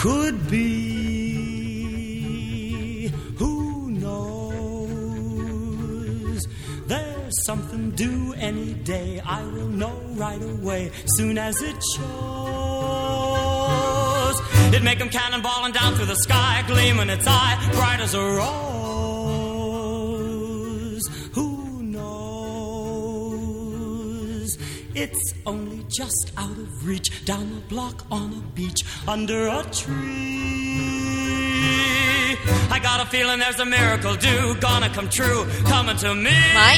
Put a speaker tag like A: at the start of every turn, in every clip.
A: could be. Who knows? There's something due any day. I will know right away, soon as it shows. It'd make 'em cannonballing down through the sky, gleaming its eye, bright as a rose. Who knows? It's only just out of reach, down the block on a beach, under a tree. I got a feeling there's a miracle due, gonna come true, coming to me.
B: My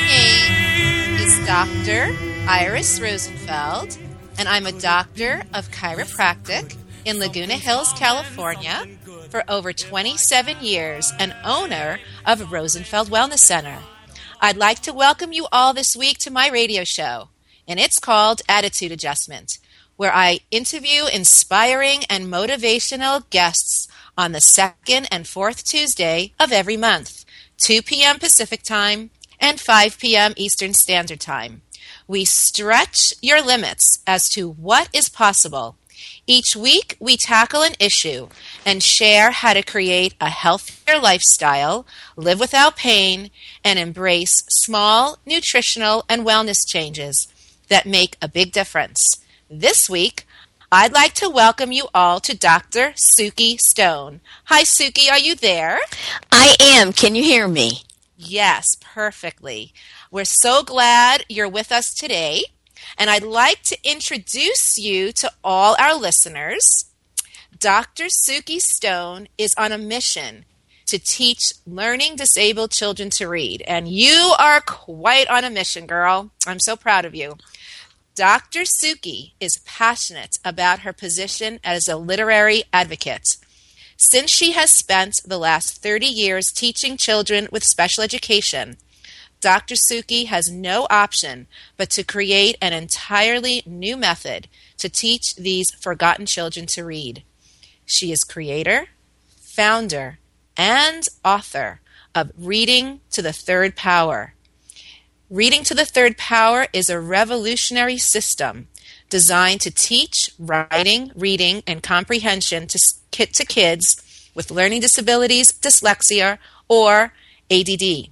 B: name is Dr. Iris Rosenfeld, and I'm a doctor of chiropractic in Laguna Hills, California, for over 27 years, and owner of Rosenfeld Wellness Center. I'd like to welcome you all this week to my radio show, and it's called Attitude Adjustment, where I interview inspiring and motivational guests on the second and fourth Tuesday of every month, 2 p.m. Pacific Time and 5 p.m. Eastern Standard Time. We stretch your limits as to what is possible. Each week, we tackle an issue and share how to create a healthier lifestyle, live without pain, and embrace small nutritional and wellness changes that make a big difference. This week, I'd like to welcome you all to Dr. Suki Stone. Hi, Suki, are you there?
C: I am. Can you hear me?
B: Yes, perfectly. We're so glad you're with us today. And I'd like to introduce you to all our listeners. Dr. Suki Stone is on a mission to teach learning disabled children to read. And you are quite on a mission, girl. I'm so proud of you. Dr. Suki is passionate about her position as a literary advocate. Since she has spent the last 30 years teaching children with special education, Dr. Suki has no option but to create an entirely new method to teach these forgotten children to read. She is creator, founder, and author of Reading to the Third Power. Reading to the Third Power is a revolutionary system designed to teach writing, reading, and comprehension to kids with learning disabilities, dyslexia, or ADD.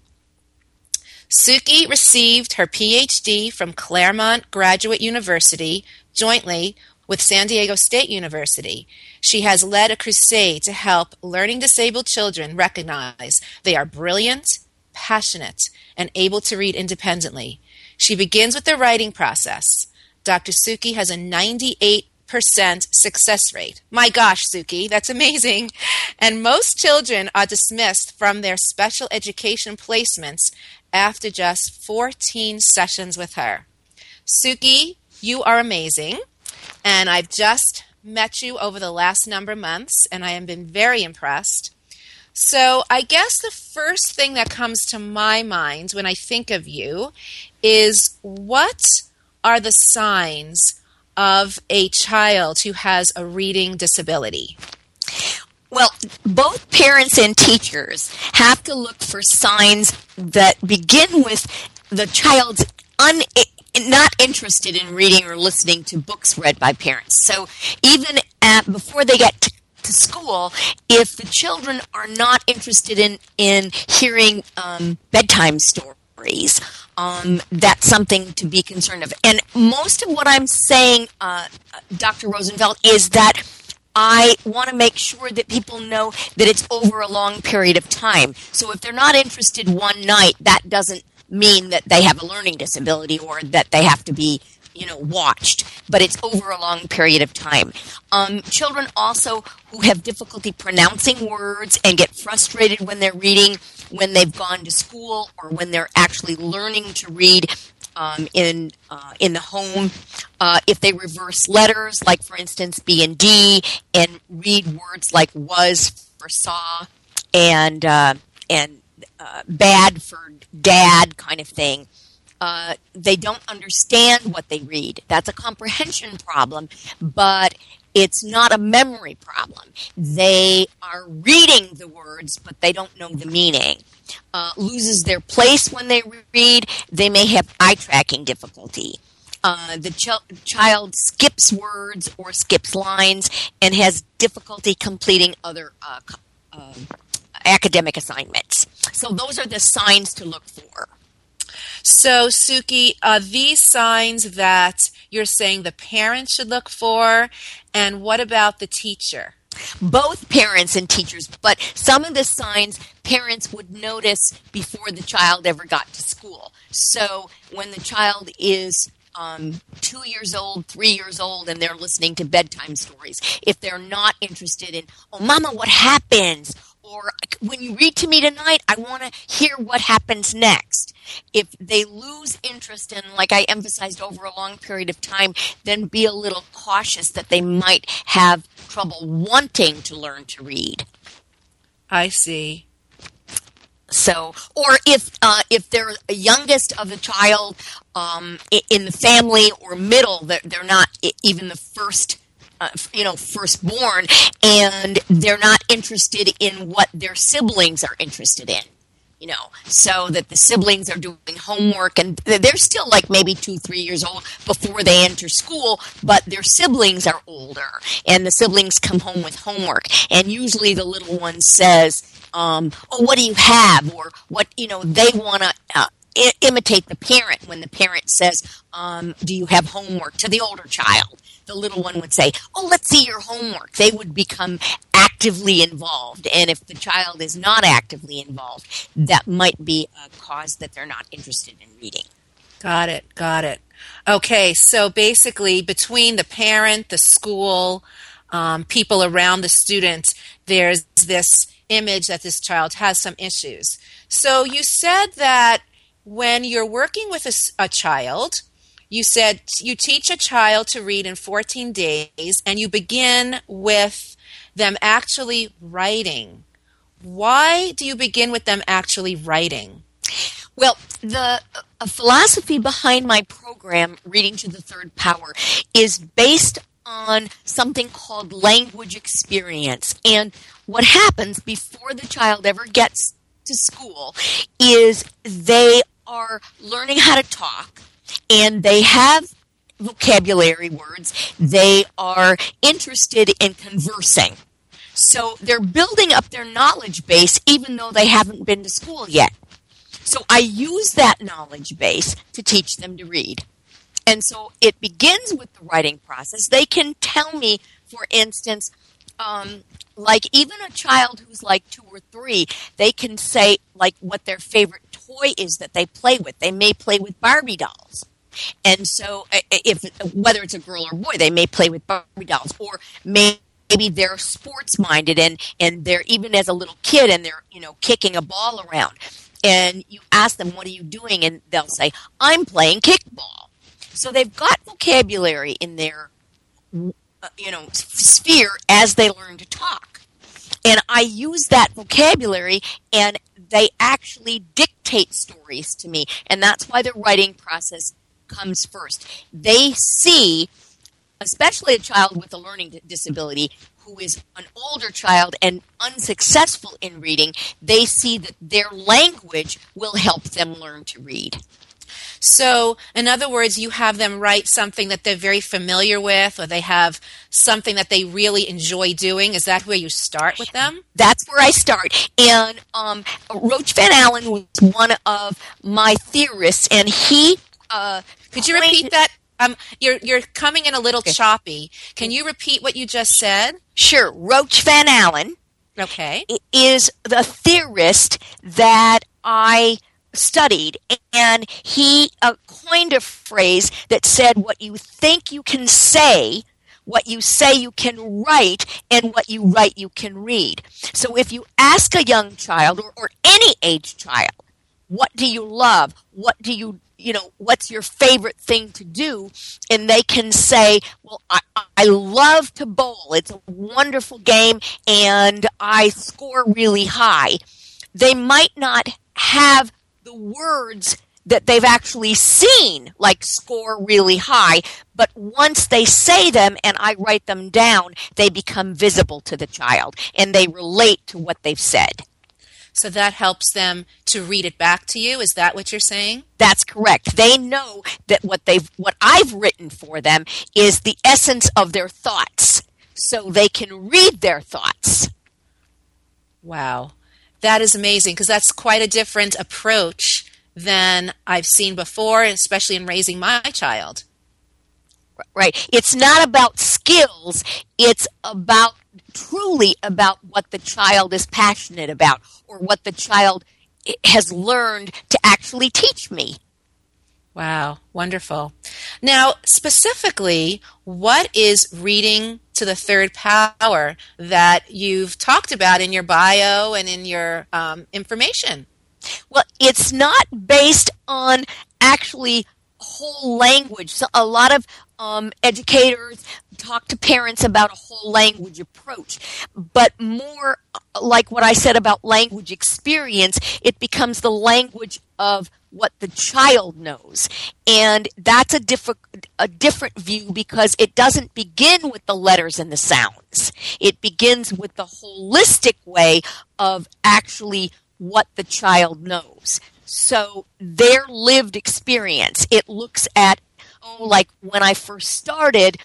B: Suki received her PhD from Claremont Graduate University jointly with San Diego State University. She has led a crusade to help learning disabled children recognize they are brilliant, passionate, and able to read independently. She begins with the writing process. Dr. Suki has a 98% success rate. My gosh, Suki, that's amazing. And most children are dismissed from their special education placements after just 14 sessions with her. Suki, you are amazing, and I've just met you over the last number of months, and I have been very impressed. So I guess the first thing that comes to my mind when I think of you is, what are the signs of a child who has a reading disability?
C: Well, both parents and teachers have to look for signs that begin with the child's not interested in reading or listening to books read by parents. So even before they get to school, if the children are not interested in hearing bedtime stories, that's something to be concerned of. And most of what I'm saying, Dr. Rosenfeld, is that I want to make sure that people know that it's over a long period of time. So if they're not interested one night, that doesn't mean that they have a learning disability or that they have to be, watched. But it's over a long period of time. Children also who have difficulty pronouncing words and get frustrated when they're reading, when they've gone to school, or when they're actually learning to read in the home. If they reverse letters, like for instance B and D, and read words like was for saw, and bad for dad, kind of thing. They don't understand what they read. That's a comprehension problem, but it's not a memory problem. They are reading the words, but they don't know the meaning. Loses their place when they read. They may have eye tracking difficulty. child skips words or skips lines and has difficulty completing other academic assignments. So those are the signs to look for.
B: So, Suki, are these signs that you're saying the parents should look for? And what about the teacher?
C: Both parents and teachers, but some of the signs parents would notice before the child ever got to school. So when the child is 2 years old, 3 years old, and they're listening to bedtime stories, if they're not interested in, oh, Mama, what happens? Or when you read to me tonight, I want to hear what happens next. If they lose interest in, like I emphasized, over a long period of time, then be a little cautious that they might have trouble wanting to learn to read.
B: I see.
C: So, or if they're a youngest of the child in the family or middle, they're not even the firstborn, and they're not interested in what their siblings are interested in. So that the siblings are doing homework, and they're still like maybe 2-3 years old before they enter school, but their siblings are older, and the siblings come home with homework, and usually the little one says, oh, what do you have? Or what, they want to imitate the parent when the parent says, do you have homework, to the older child. The little one would say, oh, let's see your homework. They would become actively involved. And if the child is not actively involved, that might be a cause that they're not interested in reading.
B: Got it. Okay, so basically between the parent, the school, people around the student, there's this image that this child has some issues. So you said that when you're working with a child, you said you teach a child to read in 14 days, and you begin with them actually writing. Why do you begin with them actually writing?
C: Well, the philosophy behind my program, Reading to the Third Power, is based on something called language experience. And what happens before the child ever gets to school is they are learning how to talk, and they have vocabulary words. They are interested in conversing. So they're building up their knowledge base even though they haven't been to school yet. So I use that knowledge base to teach them to read. And so it begins with the writing process. They can tell me, for instance, like even a child who's like 2 or 3, they can say like what their favorite toy is that they play with. They may play with Barbie dolls. And so whether it's a girl or boy, they may play with Barbie dolls, or maybe they're sports minded and they're even as a little kid and they're, kicking a ball around. And you ask them, what are you doing? And they'll say, I'm playing kickball. So they've got vocabulary in their, sphere as they learn to talk. And I use that vocabulary, and they actually dictate stories to me. And that's why the writing process comes first. They see, especially a child with a learning disability who is an older child and unsuccessful in reading, they see that their language will help them learn to read.
B: So, in other words, you have them write something that they're very familiar with, or they have something that they really enjoy doing. Is that where you start with them?
C: That's where I start. And Roach Van Allen was one of my theorists, and he...
B: Could you repeat that? You're coming in a little choppy. Can you repeat what you just said?
C: Sure. Roach Van Allen is the theorist that I studied, and he coined a phrase that said, what you think you can say, what you say you can write, and what you write you can read. So if you ask a young child, or any age child, what do you love? What do you what's your favorite thing to do? And they can say, well, I love to bowl. It's a wonderful game, and I score really high. They might not have the words that they've actually seen, like score really high, but once they say them and I write them down, they become visible to the child, and they relate to what they've said.
B: So that helps them to read it back to you. Is that what you're saying?
C: That's correct. They know that what I've written for them is the essence of their thoughts, so they can read their thoughts.
B: Wow. That is amazing, because that's quite a different approach than I've seen before, especially in raising my child.
C: Right. It's not about skills. It's truly about what the child is passionate about, or what the child has learned to actually teach me.
B: Wow, wonderful. Now, specifically, what is reading to the third power that you've talked about in your bio and in your information?
C: Well, it's not based on actually whole language. So a lot of educators talk to parents about a whole language approach, but more like what I said about language experience, it becomes the language of what the child knows. And that's a different view, because it doesn't begin with the letters and the sounds. It begins with the holistic way of actually what the child knows. So their lived experience, it looks at, like when I first started,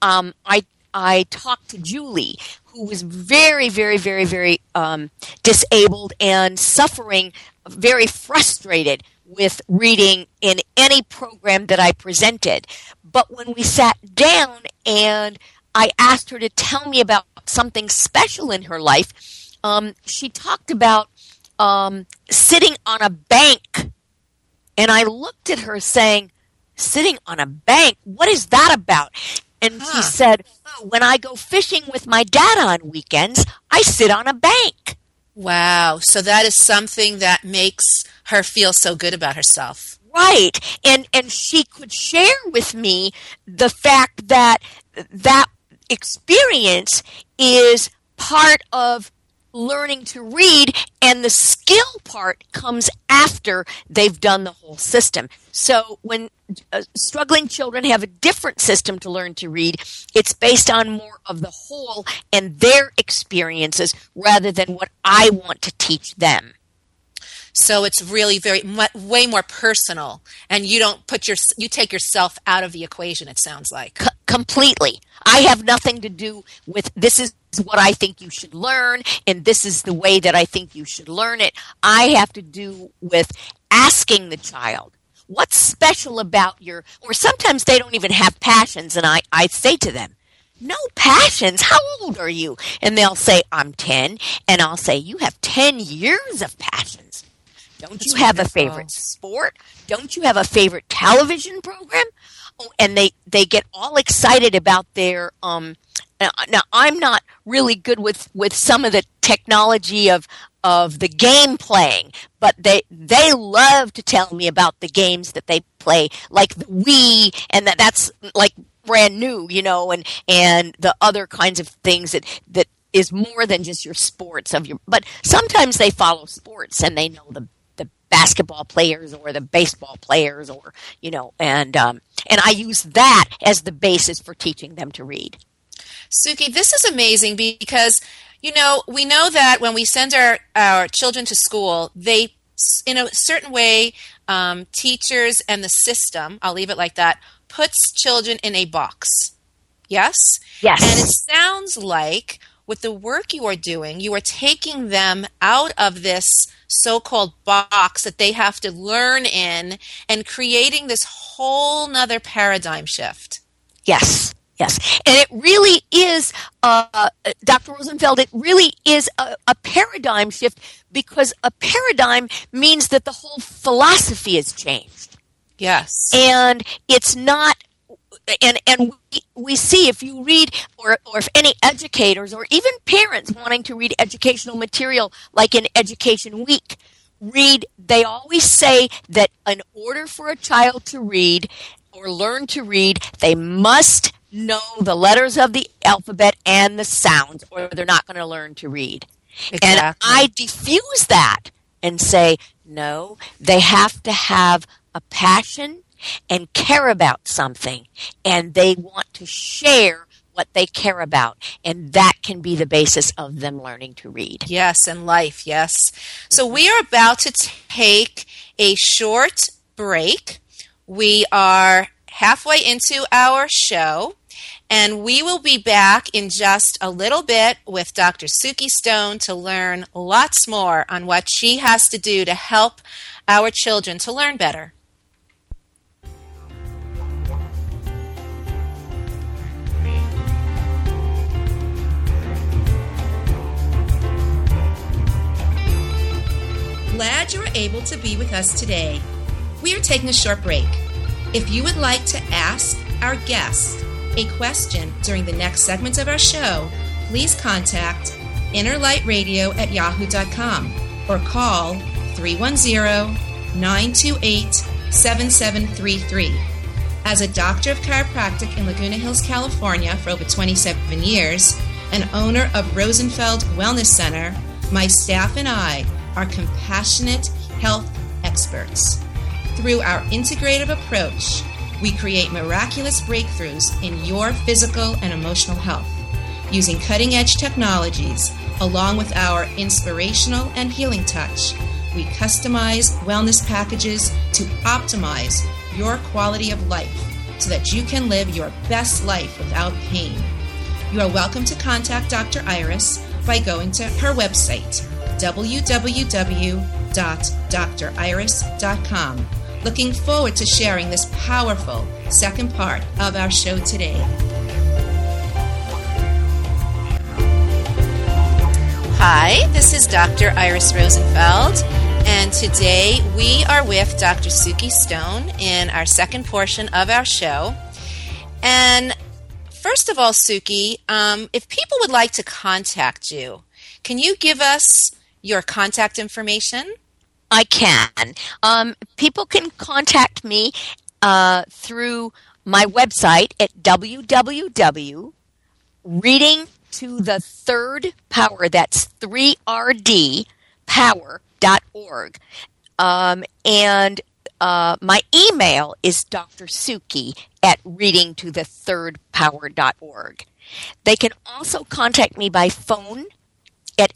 C: I talked to Julie, who was very, very, very, very disabled and suffering, very frustrated with reading in any program that I presented. But when we sat down and I asked her to tell me about something special in her life, she talked about sitting on a bank. And I looked at her saying, sitting on a bank? What is that about? And she said, when I go fishing with my dad on weekends, I sit on a bank.
B: Wow. So that is something that makes her feel so good about herself.
C: Right. And she could share with me the fact that that experience is part of learning to read, and the skill part comes after they've done the whole system. So when struggling children have a different system to learn to read, it's based on more of the whole and their experiences rather than what I want to teach them.
B: So it's really way more personal, and you don't you take yourself out of the equation, it sounds like.
C: Completely. I have nothing to do with this is what I think you should learn, and this is the way that I think you should learn it. I have to do with asking the child, what's special about or sometimes they don't even have passions, and I say to them, no passions? How old are you? And they'll say, I'm 10, and I'll say, you have 10 years of passions. Don't you have a favorite sport? Don't you have a favorite television program? Oh, and they get all excited about their now I'm not really good with some of the technology of the game playing, but they love to tell me about the games that they play, like the Wii, and that's like brand new, and the other kinds of things that is more than just your sports but sometimes they follow sports and they know the basketball players or the baseball players, or and I use that as the basis for teaching them to read.
B: Suki, this is amazing because we know that when we send our children to school, they, in a certain way, teachers and the system, I'll leave it like that, puts children in a box. Yes?
C: Yes.
B: And it sounds like with the work you are doing, you are taking them out of this so-called box that they have to learn in and creating this whole nother paradigm shift.
C: Yes. Yes. And it really is, Dr. Rosenfeld, it really is a paradigm shift, because a paradigm means that the whole philosophy has changed.
B: Yes.
C: And it's not, and we see if you read, or if any educators or even parents wanting to read educational material, like in Education Week, they always say that in order for a child to read or learn to read, they must know the letters of the alphabet and the sounds, or they're not going to learn to read. Exactly. And I diffuse that and say, no, they have to have a passion and care about something, and they want to share what they care about, and that can be the basis of them learning to read.
B: Yes, and life, yes. So we are about to take a short break. We are halfway into our show, and we will be back in just a little bit with Dr. Suki Stone to learn lots more on what she has to do to help our children to learn better. Glad you were able to be with us today. We are taking a short break. If you would like to ask our guest a question during the next segment of our show, please contact innerlightradio@yahoo.com or call 310-928-7733. As a doctor of chiropractic in Laguna Hills, California for over 27 years, and owner of Rosenfeld Wellness Center, my staff and I are compassionate health experts. Through our integrative approach, we create miraculous breakthroughs in your physical and emotional health. Using cutting-edge technologies, along with our inspirational and healing touch, we customize wellness packages to optimize your quality of life so that you can live your best life without pain. You are welcome to contact Dr. Iris by going to her website, www.driris.com. Looking forward to sharing this powerful second part of our show today. Hi, this is Dr. Iris Rosenfeld, and today we are with Dr. Suki Stone in our second portion of our show. And first of all, Suki, if people would like to contact you, can you give us your contact information?
C: I can. People can contact me through my website at www.readingtothethirdpower, that's 3RD, power.org. And my email is drsuki@readingtothethirdpower.org. They can also contact me by phone at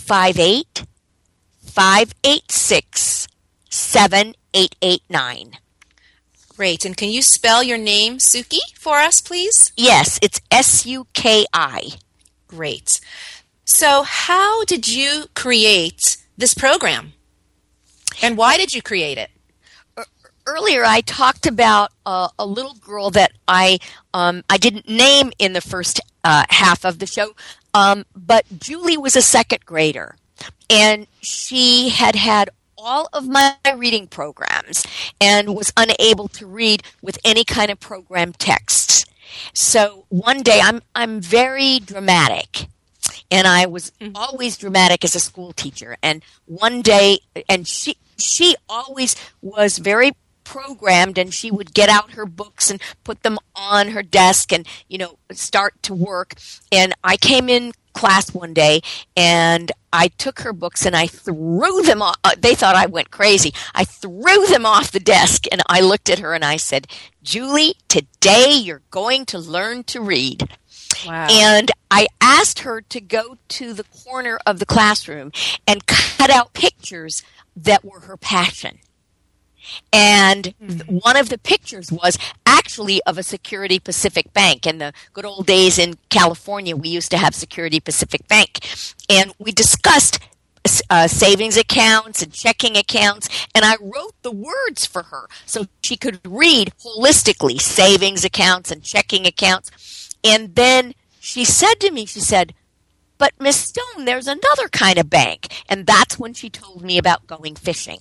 C: 858-586-7889.
B: Great. And can you spell your name, Suki, for us, please?
C: Yes, it's SUKI.
B: Great. So how did you create this program? And why did you create it?
C: Earlier, I talked about a little girl that I didn't name in the first half of the show, but Julie was a second grader, and she had all of my reading programs and was unable to read with any kind of program texts. So one day, I'm very dramatic, and I was always dramatic as a school teacher. And one day, and she always was very programmed, and she would get out her books and put them on her desk and, start to work. And I came in class one day, and I took her books and I threw them off. They thought I went crazy. I threw them off the desk, and I looked at her and I said, "Julie, today you're going to learn to read."
B: Wow.
C: And I asked her to go to the corner of the classroom and cut out pictures that were her passion. And one of the pictures was actually of a Security Pacific Bank. In the good old days in California, we used to have Security Pacific Bank. And we discussed savings accounts and checking accounts, and I wrote the words for her so she could read holistically savings accounts and checking accounts. And then she said to me, "But Miss Stone, there's another kind of bank." And that's when she told me about going fishing.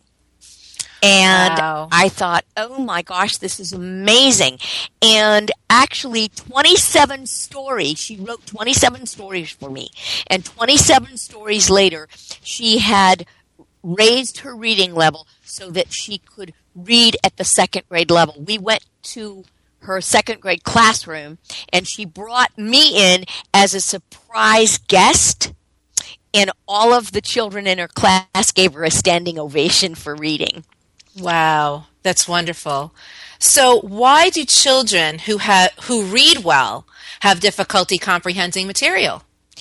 C: And
B: wow.
C: I thought, oh my gosh, this is amazing. And actually 27 stories, she wrote 27 stories for me. And 27 stories later, she had raised her reading level so that she could read at the second grade level. We went to her second grade classroom, and she brought me in as a surprise guest. And all of the children in her class gave her a standing ovation for reading.
B: Wow. That's wonderful. So why do children who read well have difficulty comprehending material?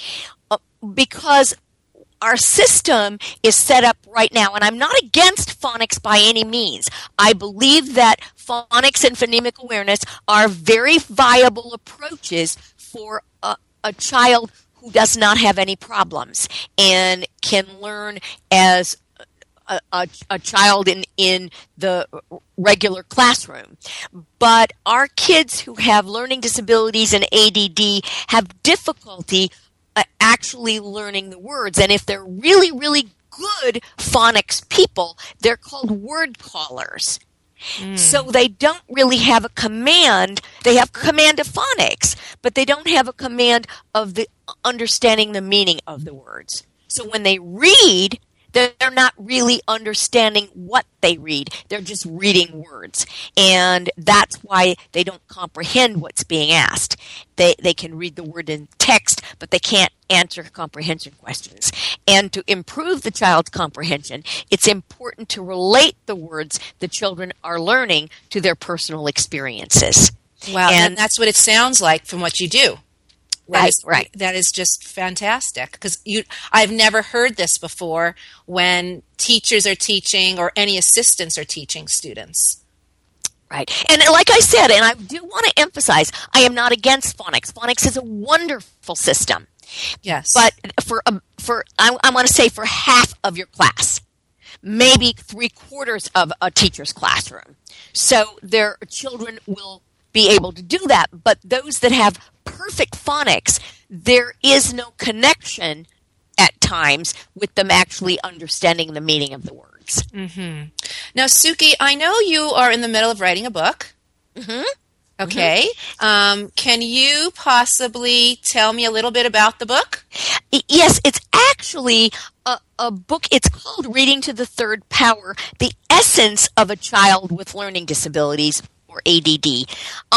C: Because our system is set up right now, and I'm not against phonics by any means. I believe that phonics and phonemic awareness are very viable approaches for a child who does not have any problems and can learn as a child in the regular classroom. But our kids who have learning disabilities and ADD have difficulty actually learning the words. And if they're really, really good phonics people, they're called word callers. So they don't really have a command. They have command of phonics, but they don't have a command of the understanding the meaning of the words. So when they read, they're not really understanding what they read. They're just reading words. And that's why they don't comprehend what's being asked. They can read the word in text, but they can't answer comprehension questions. And to improve the child's comprehension, it's important to relate the words the children are learning to their personal experiences.
B: Wow, and that's what it sounds like from what you do.
C: Right.
B: That is just fantastic, because I've never heard this before when teachers are teaching or any assistants are teaching students.
C: Right. And like I said, and I do want to emphasize, I am not against phonics. Phonics is a wonderful system.
B: Yes.
C: But I want to say for half of your class, maybe 3/4 of a teacher's classroom. So their children will be able to do that. But those that have perfect phonics, there is no connection at times with them actually understanding the meaning of the words.
B: Mm-hmm. Now, Suki, I know you are in the middle of writing a book.
C: Mm-hmm.
B: Okay. Mm-hmm. Can you possibly tell me a little bit about the book?
C: Yes, it's actually a book. It's called Reading to the Third Power, The Essence of a Child with Learning Disabilities, or ADD.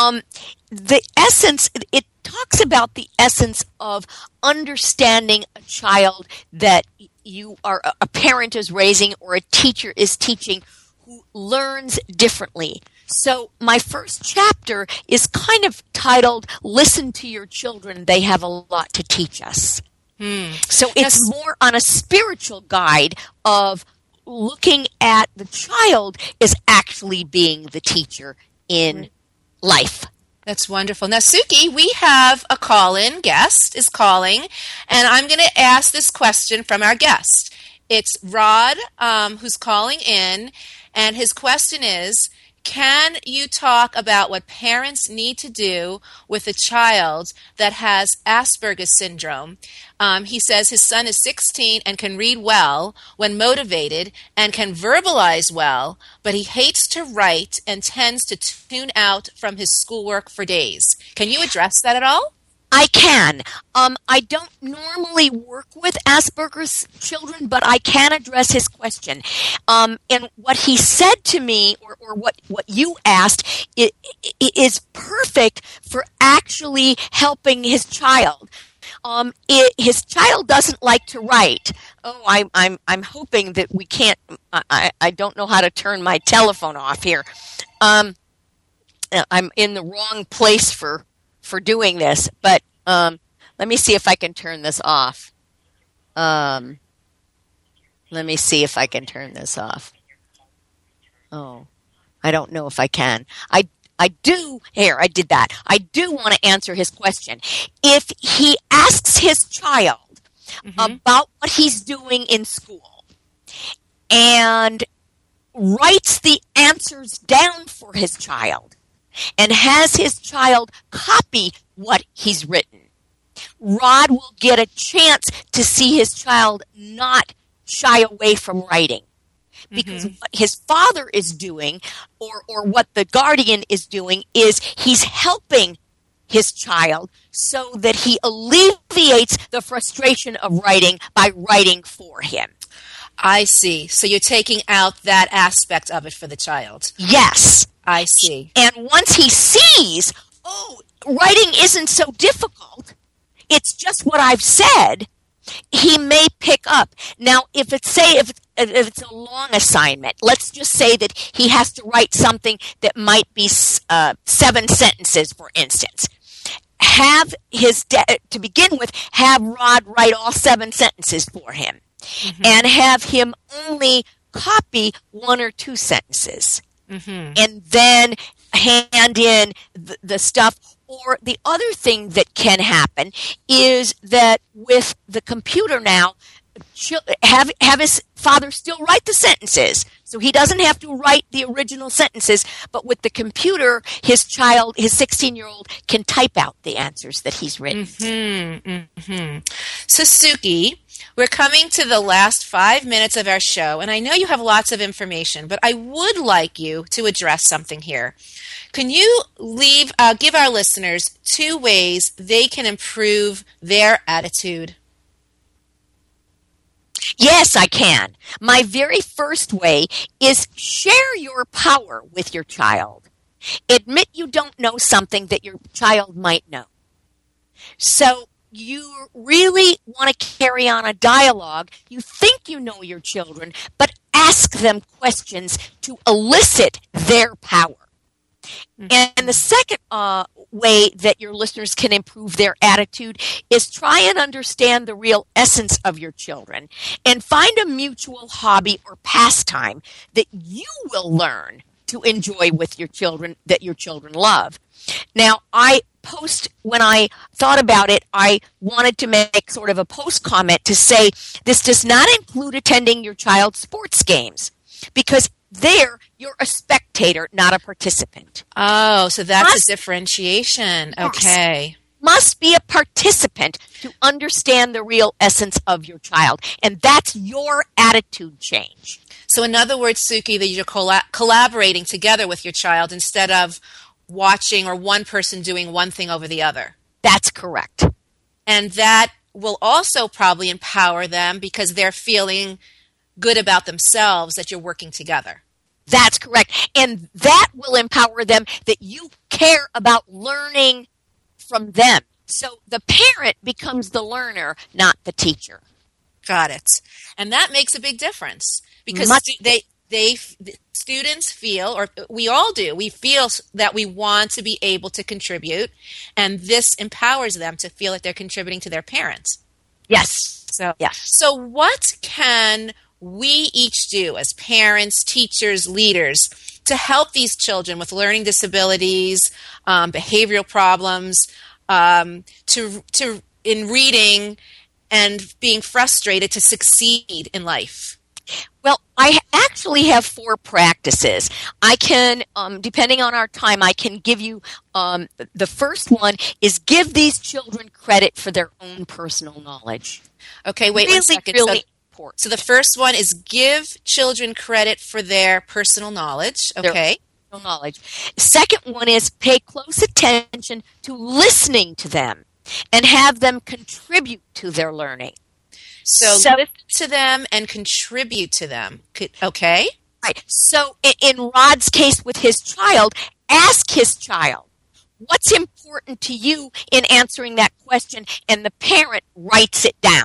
C: The essence, it talks about the essence of understanding a child that you are a parent is raising or a teacher is teaching who learns differently. So my first chapter is kind of titled, Listen to Your Children, They Have a Lot to Teach Us. So it's more on a spiritual guide of looking at the child as actually being the teacher in life.
B: That's wonderful. Now, Suki, we have a call-in guest is calling, and I'm going to ask this question from our guest. It's Rod who's calling in, and his question is, can you talk about what parents need to do with a child that has Asperger's syndrome? He says his son is 16 and can read well when motivated and can verbalize well, but he hates to write and tends to tune out from his schoolwork for days. Can you address that at all?
C: I can. I don't normally work with Asperger's children, but I can address his question. And what he said to me, or what you asked, is perfect for actually helping his child. His child doesn't like to write. Oh, I'm hoping that we can't. I don't know how to turn my telephone off here. I'm in the wrong place for doing this, but let me see if I can turn this off. Let me see if I can turn this off. Oh, I don't know if I can. I do. Here, I did that. I do want to answer his question. If he asks his child about what he's doing in school and writes the answers down for his child, and has his child copy what he's written, Rod will get a chance to see his child not shy away from writing. Because what his father is doing, or what the guardian is doing, is he's helping his child so that he alleviates the frustration of writing by writing for him.
B: I see. So you're taking out that aspect of it for the child.
C: Yes.
B: I see.
C: And once he sees, oh, writing isn't so difficult, it's just what I've said, he may pick up. Now, if it's a long assignment, let's just say that he has to write something that might be 7 sentences, for instance. To begin with, have Rod write all 7 sentences for him, and have him only copy 1 or 2 sentences, and then hand in the stuff. Or the other thing that can happen is that with the computer now, have his father still write the sentences. So he doesn't have to write the original sentences, but with the computer, his 16-year-old, can type out the answers that he's written.
B: So, Suki, we're coming to the last 5 minutes of our show, and I know you have lots of information, but I would like you to address something here. Can you give our listeners 2 ways they can improve their attitude?
C: Yes, I can. My very first way is share your power with your child. Admit you don't know something that your child might know. So you really want to carry on a dialogue. You think you know your children, but ask them questions to elicit their power. And the second way that your listeners can improve their attitude is try and understand the real essence of your children and find a mutual hobby or pastime that you will learn to enjoy with your children that your children love. Now, when I thought about it, I wanted to make sort of a post comment to say this does not include attending your child's sports games, because there, you're a spectator, not a participant.
B: Oh, so that's a differentiation.
C: Yes.
B: Okay.
C: Must be a participant to understand the real essence of your child. And that's your attitude change.
B: So in other words, Suki, that you're collaborating together with your child instead of watching or one person doing one thing over the other.
C: That's correct.
B: And that will also probably empower them because they're feeling good about themselves that you're working together.
C: That's correct. And that will empower them that you care about learning from them. So the parent becomes the learner, not the teacher.
B: Got it. And that makes a big difference because students feel, or we all do, we feel that we want to be able to contribute, and this empowers them to feel that they're contributing to their parents.
C: Yes.
B: So what can we each do as parents, teachers, leaders to help these children with learning disabilities, behavioral problems, in reading and being frustrated to succeed in life?
C: Well, I actually have 4 practices. I can, depending on our time, I can give you, the first one is give these children credit for their own personal knowledge.
B: Okay, wait 1 second.
C: Really important.
B: So the first one is give children credit for their personal knowledge. Okay.
C: Their personal knowledge. Second one is pay close attention to listening to them and have them contribute to their learning.
B: So listen to them and contribute to them. Okay?
C: Right. So in Rod's case with his child, ask his child, what's important to you in answering that question? And the parent writes it down.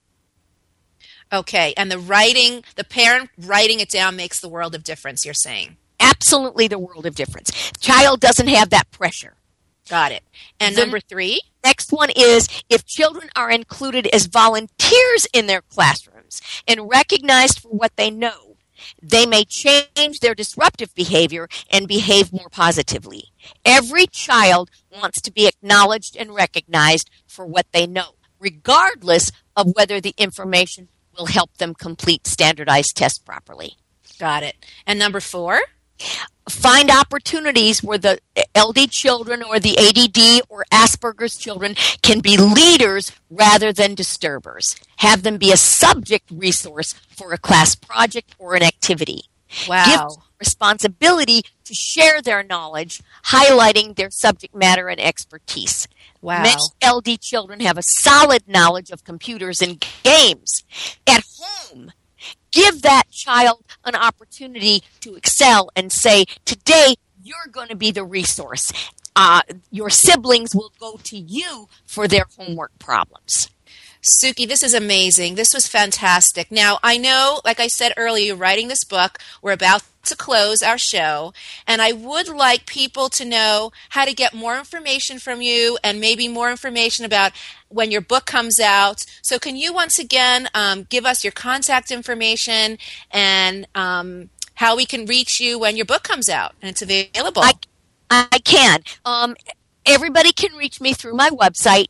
B: Okay. And the parent writing it down makes the world of difference, you're saying?
C: Absolutely the world of difference. Child doesn't have that pressure.
B: Got it. And number 3?
C: Next one is if children are included as volunteers in their classrooms and recognized for what they know, they may change their disruptive behavior and behave more positively. Every child wants to be acknowledged and recognized for what they know, regardless of whether the information will help them complete standardized tests properly.
B: Got it. And number 4?
C: Find opportunities where the LD children or the ADD or Asperger's children can be leaders rather than disturbers. Have them be a subject resource for a class project or an activity.
B: Wow.
C: Give them responsibility to share their knowledge, highlighting their subject matter and expertise.
B: Wow.
C: Many LD children have a solid knowledge of computers and games. At home, give that child an opportunity to excel and say, today, you're going to be the resource. Your siblings will go to you for their homework problems.
B: Suki, this is amazing. This was fantastic. Now, I know, like I said earlier, you're writing this book. We're about to close our show, and I would like people to know how to get more information from you and maybe more information about when your book comes out. So can you once again give us your contact information and how we can reach you when your book comes out and it's available?
C: I can. Everybody can reach me through my website,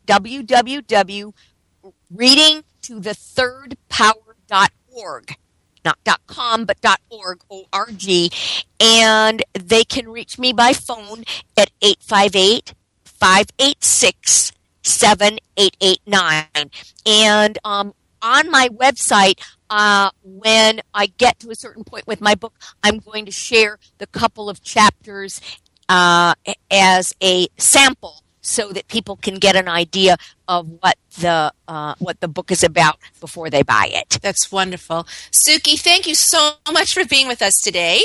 C: www.readingtothethirdpower.org. Not .com, but .org, O-R-G. And they can reach me by phone at 858-586-7889. And on my website, when I get to a certain point with my book, I'm going to share the couple of chapters as a sample so that people can get an idea of what the book is about before they buy it.
B: That's wonderful. Suki, thank you so much for being with us today.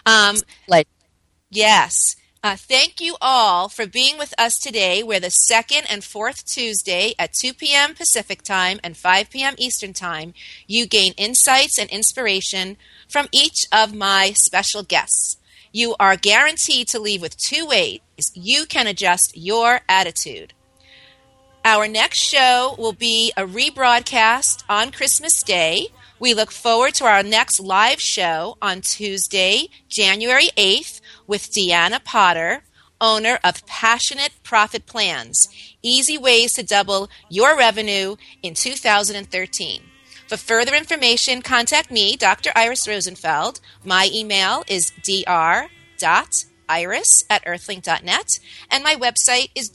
B: Yes. Thank you all for being with us today. We're the second and fourth Tuesday at 2 p.m. Pacific Time and 5 p.m. Eastern Time. You gain insights and inspiration from each of my special guests. You are guaranteed to leave with 2 ways you can adjust your attitude. Our next show will be a rebroadcast on Christmas Day. We look forward to our next live show on Tuesday, January 8th, with Deanna Potter, owner of Passionate Profit Plans, easy ways to double your revenue in 2013. For further information, contact me, Dr. Iris Rosenfeld. My email is dr.iris@earthlink.net, and my website is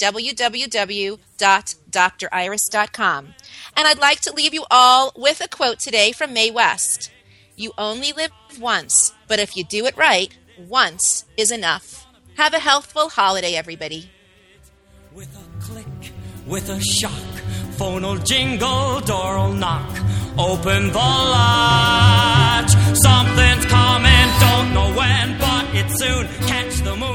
B: www.driris.com. And I'd like to leave you all with a quote today from Mae West. You only live once, but if you do it right, once is enough. Have a healthful holiday, everybody.
A: With a click, with a shock, phone'll jingle, door'll knock. Open the latch, something's coming, don't know when, but it's soon. Catch the moon.